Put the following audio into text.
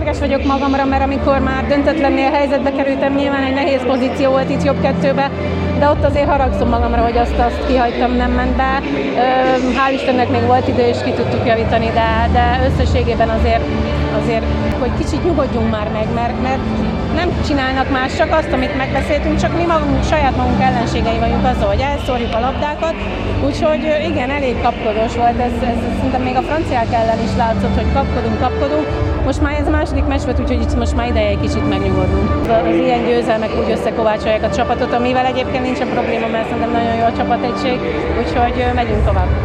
büszkes vagyok magamra, mert amikor már döntetlennél helyzetbe kerültem, nyilván egy nehéz pozíció volt itt jobb kettőbe, de ott azért haragszom magamra, hogy azt kihagytam, nem ment be. Hál' Istennek még volt idő, és ki tudtuk javítani, de összességében azért, hogy kicsit nyugodjunk már meg, mert nem csinálnak más, csak azt, amit megbeszéltünk, csak mi magunk, saját magunk ellenségei vagyunk azzal, hogy elszórjuk a labdákat. Úgyhogy igen, elég kapkodós volt, ez szerintem még a franciák ellen is látszott, hogy kapkodunk. Most már ez a második meccs volt, úgyhogy itt most már ideje egy kicsit megnyugodnunk. Az ilyen győzelmek úgy összekovácsolják a csapatot, amivel egyébként nincsen probléma, mert szerintem nagyon jó a csapategység, úgyhogy megyünk tovább.